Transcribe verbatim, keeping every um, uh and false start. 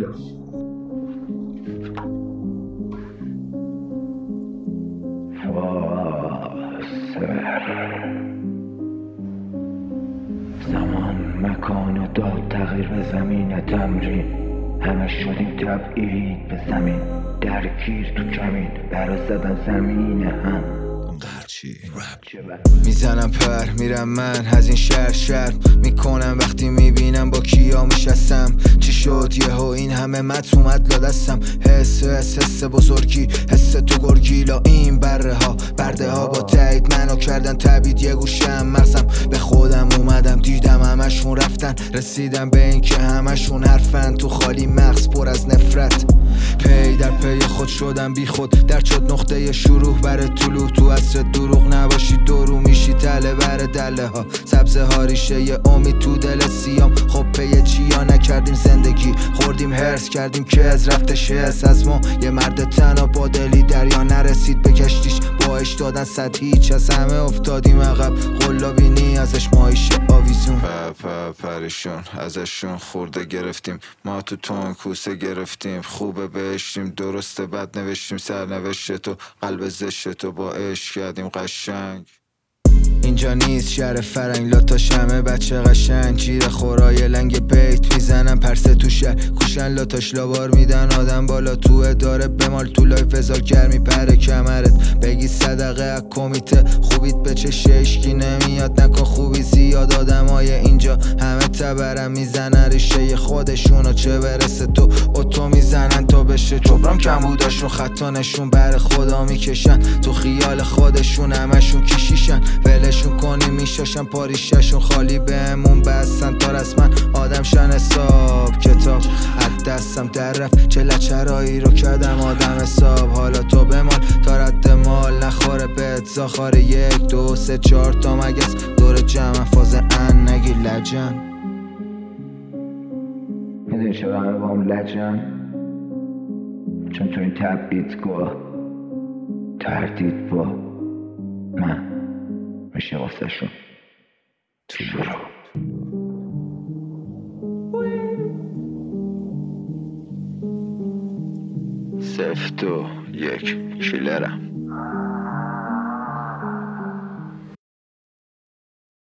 زمان مکان و داد تغییر به زمین تمرین، همه شدیم تبعید به زمین، درگیر تو کمین، برا زدن زمین هم میزنم پر میرم من از این شهر شرم میکنم وقتی میبینم با کیا میشستم. چی شد یهو این همه مت اومد لادستم، حس حس حس بزرگی، حس تو گرگیلا این بره ها برده ها با تایید منو کردن تبید یه گوشم مغزم به خودم اومدم دیدم همشون رفتن، رسیدم به این که همشون حرفن تو خالی مغز پر از نفرت. پی در پی خود شدم بی خود در شد نقطه شروع بر طلوع، تو عصر دروغ نباشی درو میشی تله بر دله ها، سبزه ها ریشه ی امید تو دل سیام. خب پی چیا نکردیم زندگی خوردیم هرس کردیم که از رفتش حس از ما یه مرد تنها با دلی دریا نرسید به کشتیش باش دادن صد هیچ از همه افتادیم عقب قلابی نیازش ماهیشه آویزون پر پر پریشون ازشون خورده گرفتیم ما تو تون کوسه گرفتیم خوبه بهشتیم درسته بد نوشتیم سرنوشت تو قلب زشت تو با عشق کردیم قشنگ. اینجا نیست شهر فرنگ لاتا شمه بچه قشنگ جیر خورای لنگ بیت میزنن پرسه تو شهر کوشن لاتاش لابار میدن آدم بالا تو اداره بمال تو لایف ازار گرمی پره کمرت بگی صدقه از کمیته خوبیت به چه اشکی نمیاد نکن خوبی زیاد آدم های اینجا همه تبرم میزنن ریشه خودشونو چه برسه تو اتو میزنن تا بشه جبران کم بوداشون خطا نشون بر خدا میکشن تو خیال خودشون همشون کشیشن ولشون کنی میشاشن پاریششون خالی بهمون بستن تا رسمن آدم شن حساب کتاب از دستم در رفت چه لچرایی رو کردم آدم حساب حالا تو بمال تا رد مال نخوره بهت زاخار یک دو سه چهار تا مگس دور جمع فاز ان نگی لجن. میدونی چرا همه با هم لجن؟ چون تو این تبعیدگاه تردید با من میشه واسه شون تو برو سفت و یک کیلرم.